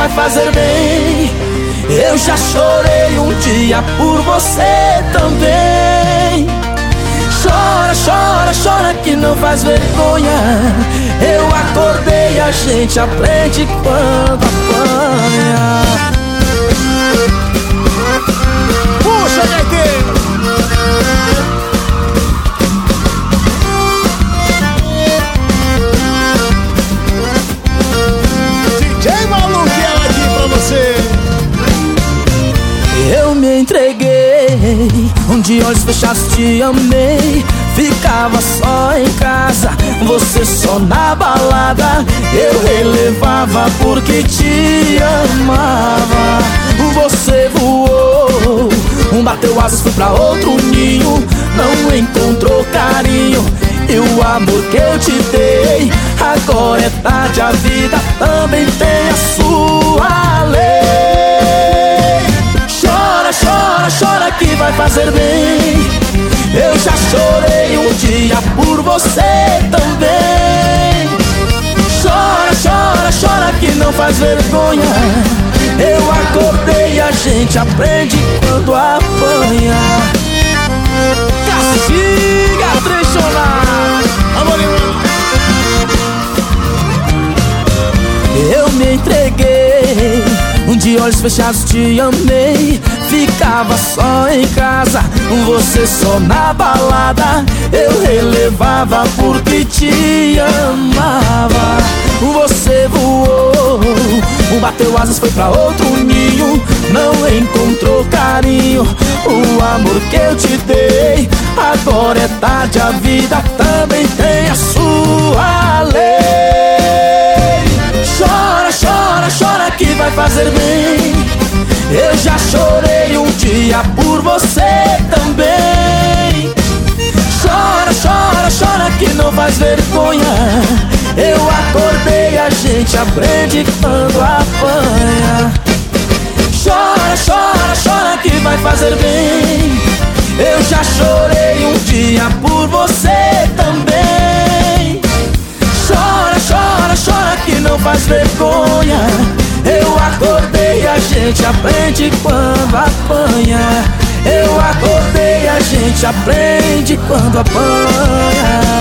vai fazer bem. Eu já chorei um dia por você também. Chora, chora, chora que não faz vergonha. Eu acordei, a gente aprende quando apanha. Puxa, gaiteiro! DJ Maluquela aqui pra você. Eu me entreguei, de olhos fechados te amei. Ficava só em casa, você só na balada. Eu relevava porque te amava. Você voou, bateu asas, foi pra outro ninho. Não encontrou carinho e o amor que eu te dei. Agora é tarde, a vida também tem a sua lei. Chora, chora, chora que vai fazer bem. Eu já chorei um dia por você também. Chora, chora, chora que não faz vergonha. Eu acordei, a gente aprende quando apanha. Castiga, trechonado. Eu me entreguei, de olhos fechados te amei. Ficava só em casa, você só na balada. Eu relevava porque te amava. Você voou, bateu asas, foi pra outro ninho. Não encontrou carinho, o amor que eu te dei. Agora é tarde, a vida também tem a sua lei. Chora, chora, chora que vai fazer bem. Eu já chorei um dia por você também. Chora, chora, chora que não faz vergonha. Eu acordei, a gente aprende quando apanha. Chora, chora, chora que vai fazer bem. Eu já chorei um dia por você também. Chora, chora, chora que não faz vergonha. Eu acordei, a gente aprende quando apanha. Eu acordei, a gente aprende quando apanha.